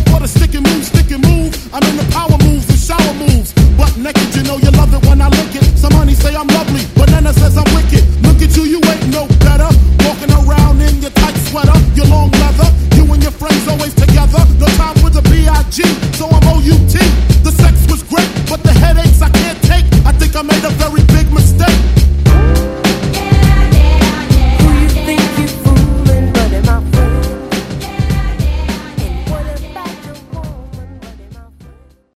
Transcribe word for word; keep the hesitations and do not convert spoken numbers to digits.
for the stick and move, stick and move. I'm in the power moves, the shower moves. Butt naked, you know you love it when I lick it. Some honey say I'm lovely, banana says I'm wicked. Look at you, you ain't no better. Walking around in your tight sweater, your long leather. You and your friends always together. No time for the B I G, so I'm O U T. The sex was great, but the headaches I can't take. I think I made a